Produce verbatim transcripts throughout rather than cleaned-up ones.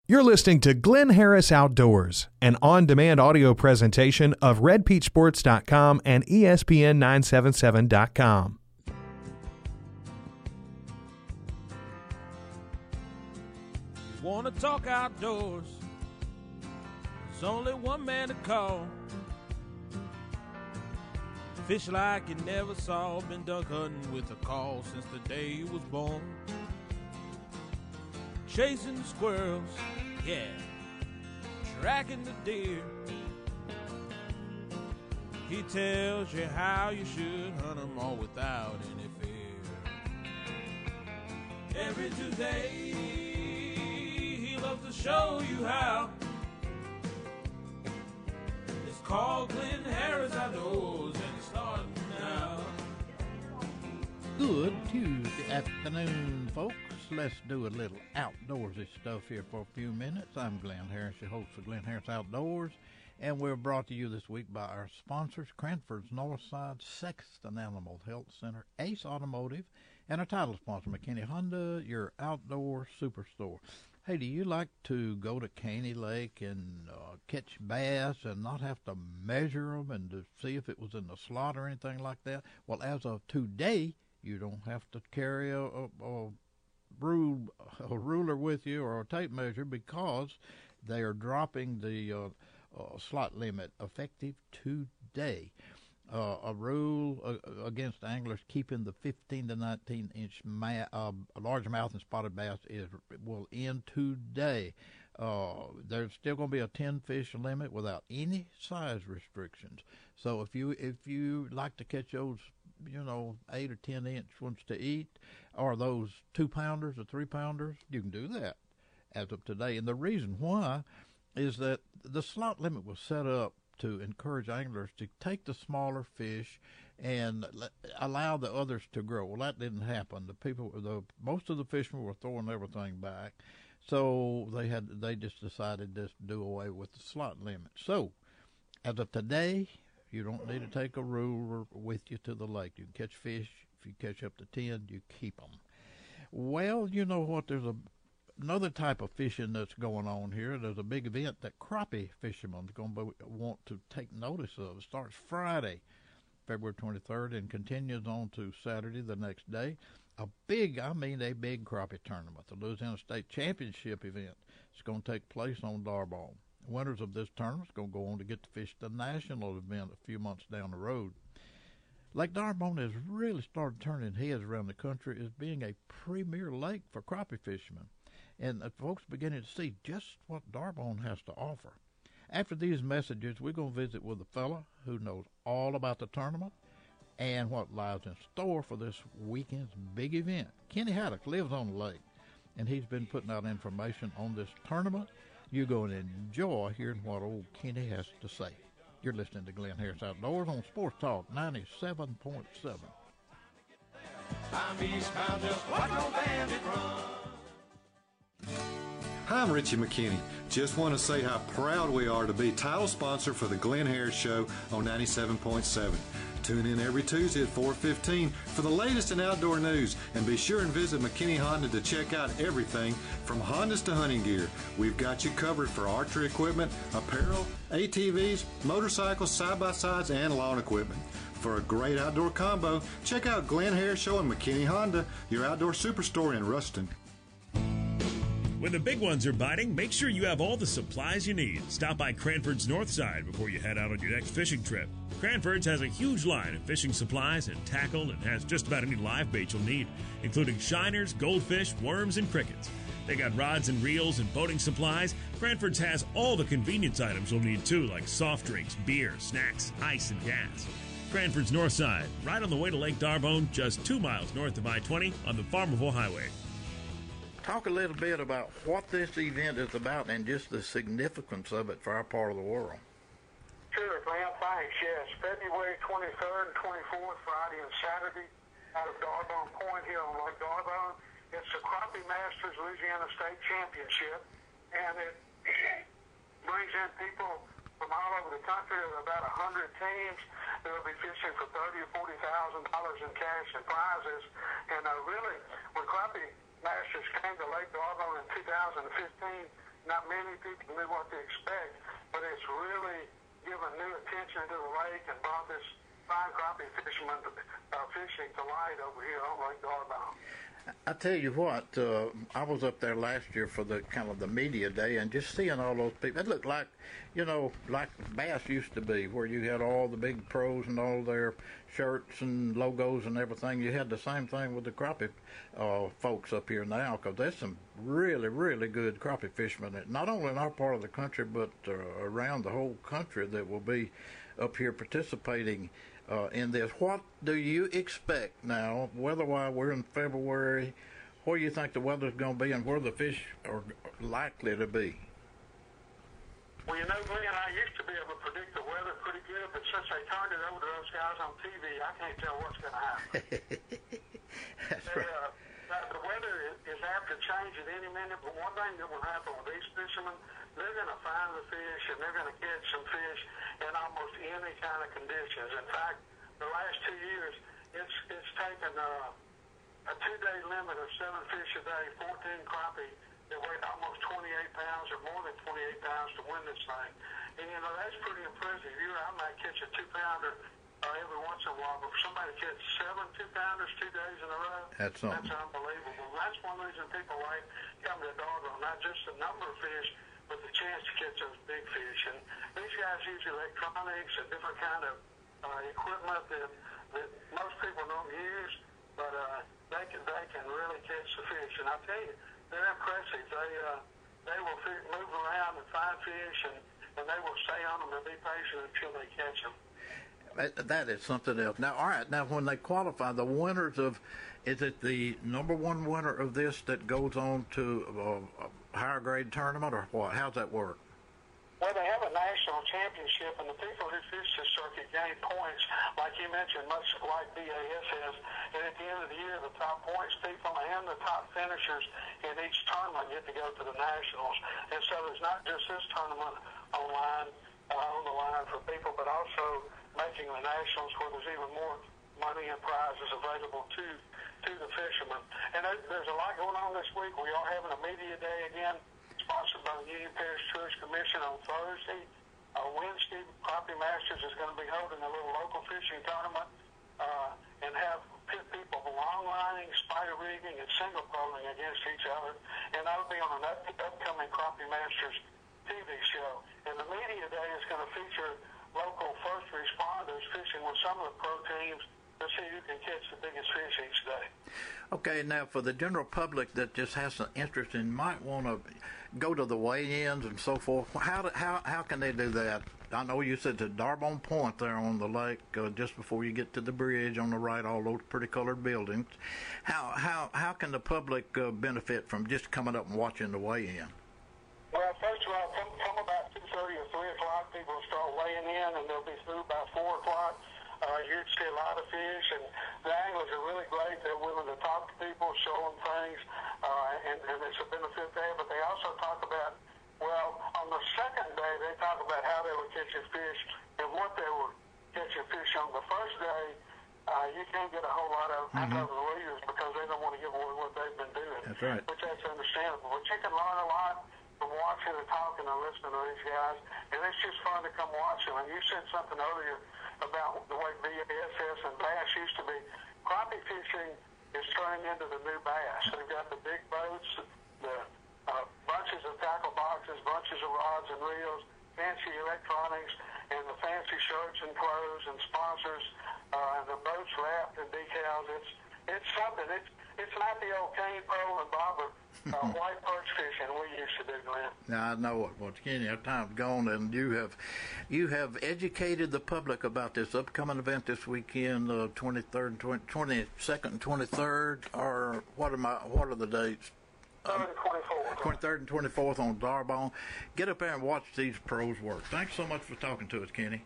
You're listening to Glenn Harris Outdoors, an on-demand audio presentation of red peach sports dot com and E S P N nine seventy-seven dot com. Want to talk outdoors? There's only one man to call. Fish like you never saw, been duck hunting with a call since the day he was born. Chasing the squirrels, yeah, tracking the deer. He tells you how you should hunt them all without any fear. Every Tuesday, he loves to show you how. It's called Glenn Harris Outdoors, and it's starting now. Good Tuesday afternoon, folks. Let's do a little outdoorsy stuff here for a few minutes. I'm Glenn Harris, your host of Glenn Harris Outdoors, and we're brought to you this week by our sponsors, Cranford's Northside Sexton Animal Health Center, Ace Automotive, and our title sponsor, McKinney Honda, your outdoor superstore. Hey, do you like to go to Caney Lake and uh, catch bass and not have to measure them and to see if it was in the slot or anything like that? Well, as of today, you don't have to carry a, a, a Rule, a ruler with you or a tape measure because they are dropping the uh, uh, slot limit effective today. Uh, a rule uh, against anglers keeping the fifteen to nineteen inch ma- uh, largemouth and spotted bass is will end today. Uh, there's still going to be a ten fish limit without any size restrictions. So if you if you like to catch those, you know, eight or ten inch ones to eat, or those two pounders or three pounders, you can do that as of today. And the reason why is that the slot limit was set up to encourage anglers to take the smaller fish and allow the others to grow. Well, that didn't happen. The people, the most of the fishermen were throwing everything back, so they had they just decided to do away with the slot limit. So as of today, you don't need to take a ruler with you to the lake. You can catch fish. If you catch up to ten, you keep them. Well, you know what? There's a, another type of fishing that's going on here. There's a big event that crappie fishermen are going to want to take notice of. It starts Friday, February twenty-third, and continues on to Saturday the next day. A big, I mean a big crappie tournament, the Louisiana State Championship event. It's going to take place on D'Arbonne. Winners of this tournament are going to go on to get to fish the national event a few months down the road. Lake D'Arbonne has really started turning heads around the country as being a premier lake for crappie fishermen, and folks are beginning to see just what D'Arbonne has to offer. After these messages, we're going to visit with a fella who knows all about the tournament and what lies in store for this weekend's big event. Kenny Haddock lives on the lake, and he's been putting out information on this tournament. You're going to enjoy hearing what old Kenny has to say. You're listening to Glenn Harris Outdoors on Sports Talk ninety-seven point seven. I'm eastbound, just watch no bandit run. Hi, I'm Richie McKinney. Just want to say how proud we are to be title sponsor for the Glenn Harris Show on ninety-seven point seven. Tune in every Tuesday at four fifteen for the latest in outdoor news, and be sure and visit McKinney Honda to check out everything from Hondas to hunting gear. We've got you covered for archery equipment, apparel, A T Vs, motorcycles, side-by-sides, and lawn equipment. For a great outdoor combo, check out Glenn Harris Show and McKinney Honda, your outdoor superstore in Ruston. When the big ones are biting, make sure you have all the supplies you need. Stop by Cranford's Northside before you head out on your next fishing trip. Cranford's has a huge line of fishing supplies and tackle, and has just about any live bait you'll need, including shiners, goldfish, worms, and crickets. They got rods and reels and boating supplies. Cranford's has all the convenience items you'll need too, like soft drinks, beer, snacks, ice, and gas. Cranford's Northside, right on the way to Lake D'Arbonne, just two miles north of I twenty on the Farmerville Highway. Talk a little bit about what this event is about and just the significance of it for our part of the world. Sure, Glenn, thanks. Yes, February twenty-third and twenty-fourth, Friday and Saturday, out of D'Arbonne Point here on Lake D'Arbonne. It's the Crappie Masters Louisiana State Championship, and it brings in people from all over the country. There are about one hundred teams that will be fishing for thirty thousand or forty thousand dollars in cash and prizes. And uh, really, when Crappie Masters came to Lake D'Arbonne in two thousand fifteen, not many people knew what to expect, but it's really given new attention to the lake and brought this fine crappie fishermen uh, fishing to light over here on Lake D'Arbonne. I tell you what, uh, I was up there last year for the kind of the media day, and just seeing all those people, it looked like, you know, like bass used to be, where you had all the big pros and all their shirts and logos and everything. You had the same thing with the crappie uh, folks up here now, because there's some really, really good crappie fishermen, not only in our part of the country, but uh, around the whole country that will be up here participating Uh, in this. What do you expect now, weather-wise? We're in February. Where do you think the weather's going to be and where the fish are likely to be? Well, you know, Glenn, I used to be able to predict the weather pretty good, but since they turned it over to those guys on T V, I can't tell what's going to happen. That's they, right. Uh, the weather is apt to change at any minute, but one thing that will happen with these fishermen, they're going to find the fish and they're going to catch some fish in almost any kind of conditions. In fact, the last two years, it's it's taken uh, a two-day limit of seven fish a day, fourteen crappie that weigh almost twenty-eight pounds or more than twenty-eight pounds to win this thing. And, you know, that's pretty impressive. You I might catch a two-pounder uh, every once in a while, but for somebody to catch seven two-pounders two days in a row, that's, that's unbelievable. And that's one reason people like coming to D'Arbonne, not just the number of fish, but the chance to catch those big fish. And these guys use electronics and different kind of uh, equipment that, that most people don't use, but uh, they can they can really catch the fish. And I tell you, they're impressive. They uh, they will fi- move around and find fish, and, and they will stay on them and be patient until they catch them. That is something else. Now, all right, now when they qualify, the winners of, is it the number one winner of this that goes on to uh, a higher grade tournament, or what? How's that work? Well, they have a national championship, and the people who fish this circuit gain points, like you mentioned, much like B A S has. And at the end of the year, the top points people and the top finishers in each tournament get to go to the nationals. And so there's not just this tournament online, uh, on the line for people, but also making the nationals where there's even more money and prizes available to to the fishermen. And there's a lot going on this week. We are having a media day again, sponsored by the Union Parish Tourist Commission on Thursday. Uh, Wednesday, Crappie Masters is going to be holding a little local fishing tournament uh, and have pit people long lining, spider rigging, and single poling against each other. And that'll be on an up- upcoming Crappie Masters T V show. And the media day is going to feature local first responders fishing with some of the pro teams to see who can catch the biggest fish each day. Okay, now for the general public that just has an interest and might want to go to the weigh-ins and so forth, how do, how how can they do that? I know you said to D'Arbonne Point there on the lake, uh, just before you get to the bridge on the right, all those pretty colored buildings. How how how can the public uh, benefit from just coming up and watching the weigh-in? Well, first of all, come, come about two thirty or three o'clock, people will start weighing in, and they'll be through by four o'clock. Uh, you'd see a lot of fish, and the anglers are really great. They're willing to talk to people, show them things, uh, and, and it's a benefit there. But they also talk about, well, on the second day, they talk about how they were catching fish and what they were catching fish on. The first day, uh, you can't get a whole lot of mm-hmm. the leaders because they don't want to give away what they've been doing. That's right. Which that's understandable. But you can learn a lot from watching and talking and listening to these guys, and it's just fun to come watch them. And you said something earlier about the way B A S S and bass used to be. Crappie fishing is turning into the new bass. They've got the big boats, the uh, bunches of tackle boxes, bunches of rods and reels, fancy electronics, and the fancy shirts and clothes and sponsors, uh, and the boats wrapped in decals. It's it's something. It's it's not the old cane pole and bobber uh, white perch fishing we used to do, Glenn. Now I know it. Once again, your time's gone, and you have you have educated the public about this upcoming event this weekend, uh, twenty-third, twenty-second, and twenty-third. Or what am I? What are the dates? Um, twenty-fourth. twenty-third and twenty-fourth on D'Arbonne. Get up there and watch these pros work. Thanks so much for talking to us, Kenny.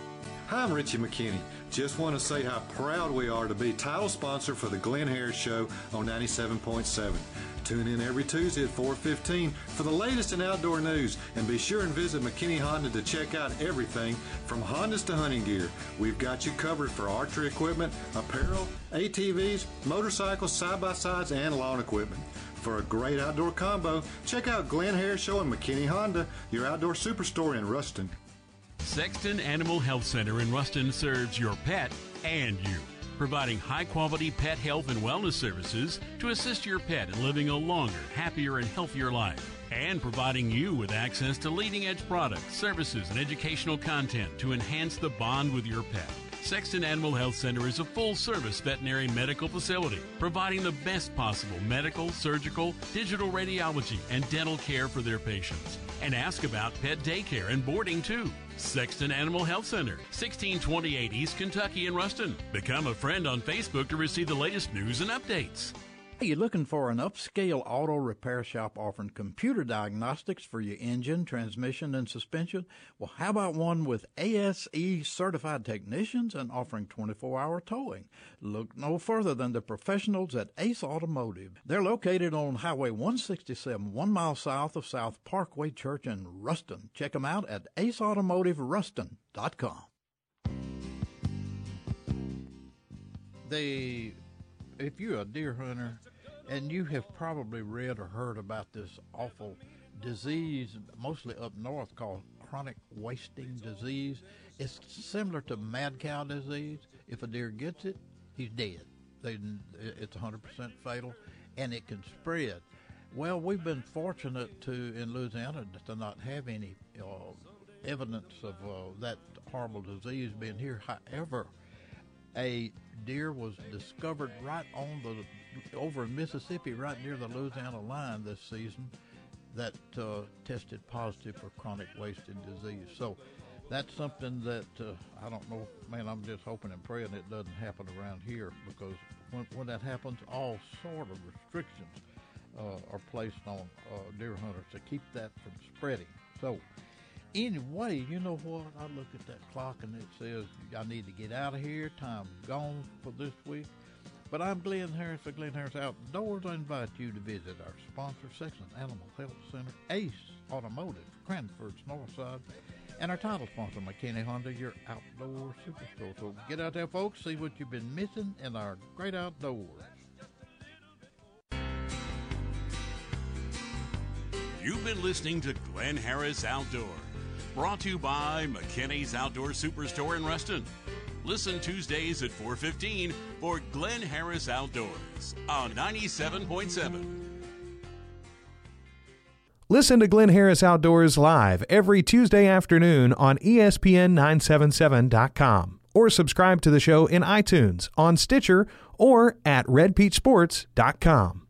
Hi, I'm Richie McKinney. Just want to say how proud we are to be title sponsor for the Glenn Harris Show on ninety-seven point seven. Tune in every Tuesday at four fifteen for the latest in outdoor news, and be sure and visit McKinney Honda to check out everything from Hondas to hunting gear. We've got you covered for archery equipment, apparel, A T Vs, motorcycles, side-by-sides, and lawn equipment. For a great outdoor combo, check out Glenn Harris Show and McKinney Honda, your outdoor superstore in Ruston. Sexton Animal Health Center in Ruston serves your pet and you, providing high-quality pet health and wellness services to assist your pet in living a longer, happier, and healthier life, and providing you with access to leading-edge products, services, and educational content to enhance the bond with your pet. Sexton Animal Health Center is a full-service veterinary medical facility, providing the best possible medical, surgical, digital radiology, and dental care for their patients. And ask about pet daycare and boarding, too. Sexton Animal Health Center, sixteen twenty-eight East Kentucky in Ruston. Become a friend on Facebook to receive the latest news and updates. Are you looking for an upscale auto repair shop offering computer diagnostics for your engine, transmission, and suspension? Well, how about one with A S E certified technicians and offering twenty-four hour towing? Look no further than the professionals at Ace Automotive. They're located on Highway one sixty-seven, one mile south of South Parkway Church in Ruston. Check them out at ace automotive ruston dot com. They, if you're a deer hunter, and you have probably read or heard about this awful disease, mostly up north, called chronic wasting disease. It's similar to mad cow disease. If a deer gets it, he's dead. They, it's one hundred percent fatal, and it can spread. Well, we've been fortunate to, in Louisiana, to not have any uh, evidence of uh, that horrible disease being here. However, a deer was discovered right on the over in Mississippi, right near the Louisiana line this season, that uh, tested positive for chronic wasting disease. So that's something that uh, I don't know, man, I'm just hoping and praying it doesn't happen around here, because when, when that happens, all sort of restrictions uh, are placed on uh, deer hunters to keep that from spreading. So anyway, you know what? I look at that clock and it says I need to get out of here. Time's gone for this week. But I'm Glenn Harris of Glenn Harris Outdoors. I invite you to visit our sponsor, Sexton Animal Health Center, Ace Automotive, Cranford's North Side, and our title sponsor, McKinney Honda, your outdoor superstore. So get out there, folks, see what you've been missing in our great outdoors. You've been listening to Glenn Harris Outdoors, brought to you by McKinney's Outdoor Superstore in Ruston. Listen Tuesdays at four fifteen for Glenn Harris Outdoors on ninety-seven point seven. Listen to Glenn Harris Outdoors live every Tuesday afternoon on E S P N nine seventy-seven dot com, or subscribe to the show in iTunes, on Stitcher, or at red peach sports dot com.